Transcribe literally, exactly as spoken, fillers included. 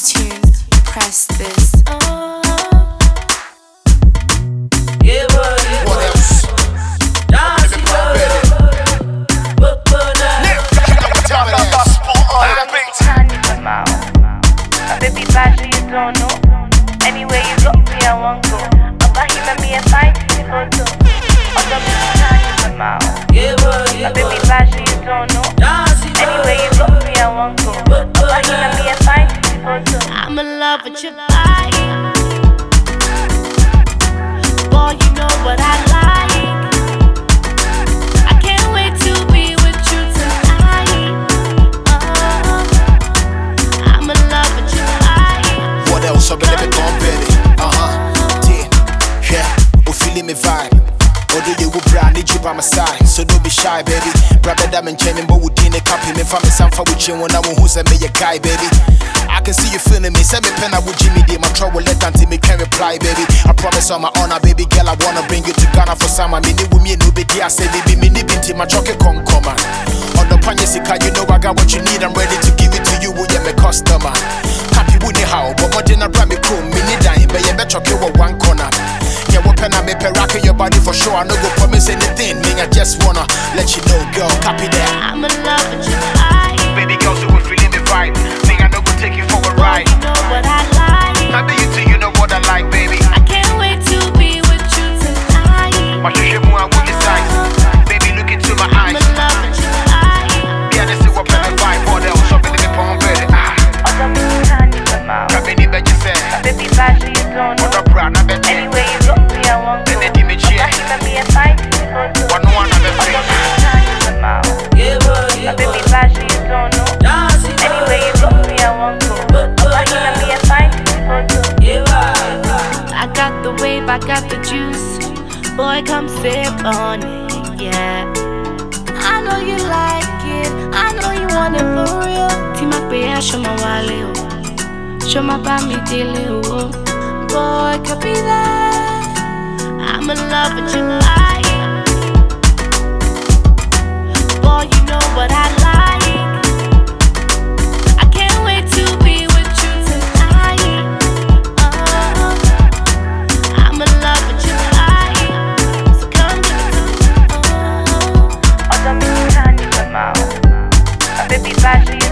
this tune, press this. Yeah, boy, yeah, What boy. else? Dance it, boy. But, but, Tell me that. My baby bad, so you don't know. Anywhere you go, me I won't go. About him and me a fight, the photo. Other people turn my mouth. yeah, boy, yeah, My baby boy. bad, so you don't know. Dance it, Anywhere you go, me I won't go. About him and me a fight, the photo. I'm in love with your body. Boy, you know what I like. I can't wait to be with you tonight. Oh, I'm in love with your body. What else? I'm gonna be gone, baby. Uh huh. Yeah, yeah. Oh, feeling me vibe. Although you will brand, need you by my side. So don't be shy, baby. Brother, that man, Jenny, but would in a copy. Me from me, some for with you when I want who's a me a guy, baby. I can see you feeling me. Send me pen, I would Jimmy D. My trouble, let until me can reply, baby. I promise on my honor, baby girl, I wanna bring you to Ghana for summer. Me need with me, no baby. I say, baby, me need binti, my chocolate con come on. On the Panyasika, you know I got what you need. I'm ready to give it to you, will you, my customer? Happy with the how, but more than a brand, me cool, me need dying, but you better chocolate with one corner. Yeah, what pen I make a rock in your body for sure. I no go promise anything, me, I just wanna let you know, girl, copy that. I'm in love with your body. Baby girl, so we're feeling the vibe. Think I know go take you for a ride. You know what I like. Not that you two, you know what I like, baby. I can't wait to be with you tonight. My shushu mu I will decide. Baby, look into my I'm eyes. in love with your body. Yeah, this is what pen and vibe. What else? So baby, me pon better. Ah, Other people can't even mouth. baby, bet you say. Baby, bad, so you don't What know. up, brand? I bet you. Anywhere you go, me I won't go. Then they give me cheer. About him and me a fight, the photo. One one, I bet Other you. people can't even mouth. yeah, boy, My yeah, baby boy. bad, so you don't know. Dance it, Anywhere you go, me I won't go. About him and me a fight, the photo. yeah, boy. I got the wave, I got the juice. Boy, come sip on it, yeah. I know you like it, I know you want it for real. Tima Pea, show my wale, oh. Show my bami dile, oh. Boy, copy that. I'm in love with your body. Boy, you know what I like. I can't wait to be with you tonight. Oh, I'm in love with your body. So come give it to me. Oh, other people can't even mouth. My baby bad, so